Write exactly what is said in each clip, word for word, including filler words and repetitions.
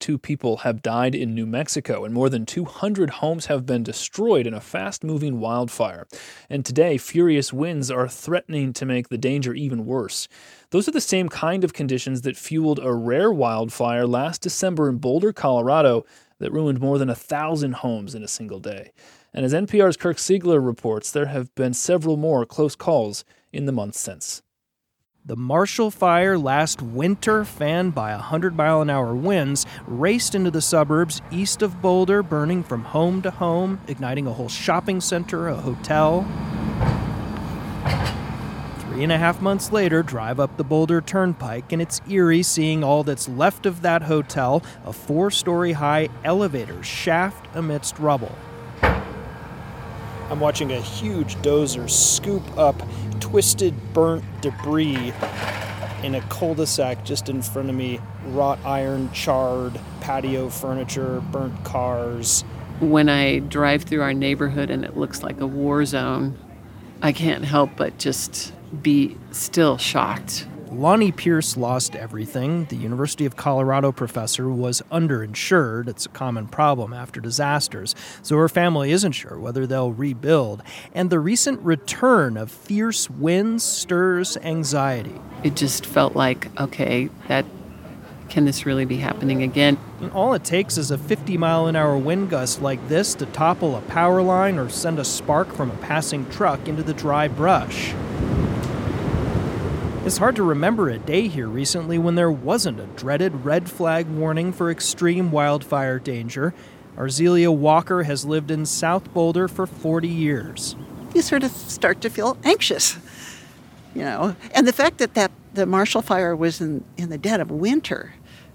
two people have died in New Mexico, and more than two hundred homes have been destroyed in a fast-moving wildfire. And today, furious winds are threatening to make the danger even worse. Those are the same kind of conditions that fueled a rare wildfire last December in Boulder, Colorado, that ruined more than a thousand homes in a single day. And as N P R's Kirk Siegler reports, there have been several more close calls in the months since. The Marshall Fire last winter, fanned by one hundred mile an hour winds, raced into the suburbs east of Boulder, burning from home to home, igniting a whole shopping center, a hotel. Three and a half months later, drive up the Boulder Turnpike, and it's eerie seeing all that's left of that hotel, a four-story high elevator shaft amidst rubble. I'm watching a huge dozer scoop up twisted, burnt debris in a cul-de-sac just in front of me. Wrought iron, charred patio furniture, burnt cars. When I drive through our neighborhood and it looks like a war zone, I can't help but just be still shocked. Lonnie Pierce lost everything. The University of Colorado professor was underinsured. It's a common problem after disasters, so her family isn't sure whether they'll rebuild. And the recent return of fierce winds stirs anxiety. It just felt like, okay, that can this really be happening again? And all it takes is a fifty mile an hour wind gust like this to topple a power line or send a spark from a passing truck into the dry brush. It's hard to remember a day here recently when there wasn't a dreaded red flag warning for extreme wildfire danger. Arzelia Walker has lived in South Boulder for forty years. You sort of start to feel anxious, you know. And the fact that, that the Marshall Fire was in, in the dead of winter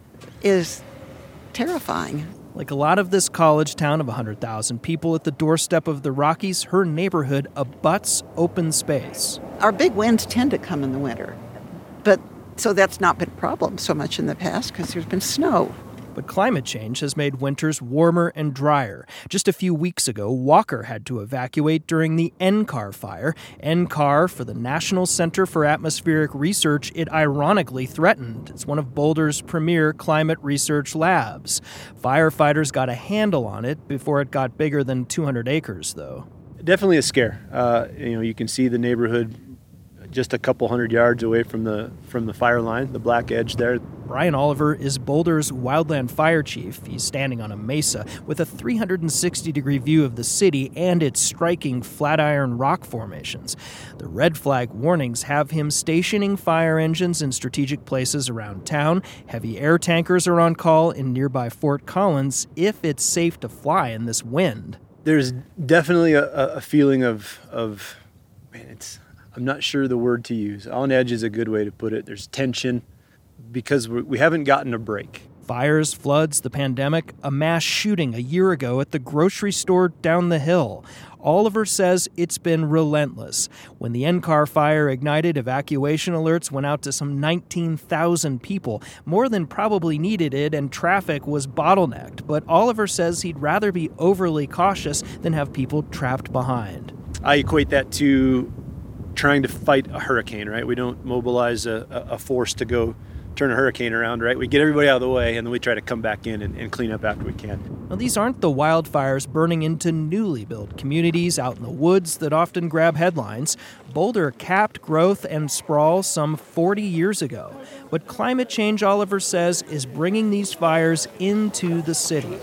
is terrifying. Like a lot of this college town of one hundred thousand people at the doorstep of the Rockies, her neighborhood abuts open space. Our big winds tend to come in the winter, but so that's not been a problem so much in the past because there's been snow. But climate change has made winters warmer and drier. Just a few weeks ago, Walker had to evacuate during the N C A R fire. N C A R, for the National Center for Atmospheric Research, it ironically threatened. It's one of Boulder's premier climate research labs. Firefighters got a handle on it before it got bigger than two hundred acres, though. Definitely a scare. Uh, you know, you can see the neighborhood just a couple hundred yards away from the from the fire line, the black edge there. Brian Oliver is Boulder's wildland fire chief. He's standing on a mesa with a three hundred sixty degree view of the city and its striking flatiron rock formations. The red flag warnings have him stationing fire engines in strategic places around town. Heavy air tankers are on call in nearby Fort Collins if it's safe to fly in this wind. There's definitely a, a feeling of, of, man, it's, I'm not sure the word to use. On edge is a good way to put it. There's tension because we we haven't gotten a break. Fires, floods, the pandemic, a mass shooting a year ago at the grocery store down the hill. Oliver says it's been relentless. When the N C A R fire ignited, evacuation alerts went out to some nineteen thousand people, more than probably needed it, and traffic was bottlenecked. But Oliver says he'd rather be overly cautious than have people trapped behind. I equate that to trying to fight a hurricane, right? We don't mobilize a, a force to go turn a hurricane around, right? We get everybody out of the way, and then we try to come back in and, and clean up after we can. Now, these aren't the wildfires burning into newly built communities out in the woods that often grab headlines. Boulder capped growth and sprawl some forty years ago. But climate change, Oliver says, is bringing these fires into the city.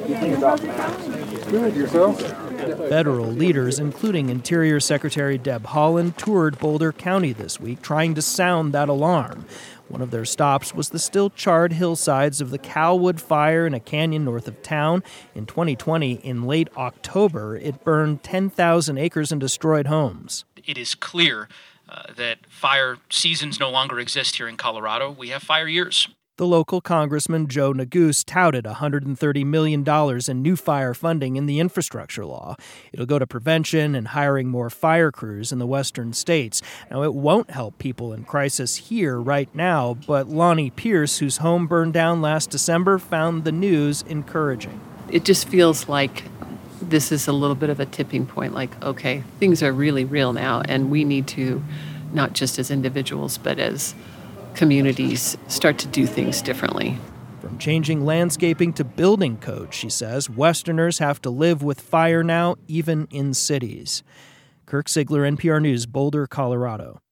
Good, yourself? Federal leaders, including Interior Secretary Deb Haaland, toured Boulder County this week, trying to sound that alarm. One of their stops was the still charred hillsides of the Calwood Fire in a canyon north of town. In twenty twenty, in late October, it burned ten thousand acres and destroyed homes. It is clear uh, that fire seasons no longer exist here in Colorado. We have fire years. The local Congressman Joe Neguse touted one hundred thirty million dollars in new fire funding in the infrastructure law. It'll go to prevention and hiring more fire crews in the western states. Now, it won't help people in crisis here right now, but Lonnie Pierce, whose home burned down last December, found the news encouraging. It just feels like this is a little bit of a tipping point, like, okay, things are really real now, and we need to, not just as individuals, but as communities, start to do things differently. From changing landscaping to building codes, she says, Westerners have to live with fire now, even in cities. Kirk Ziegler, N P R News, Boulder, Colorado.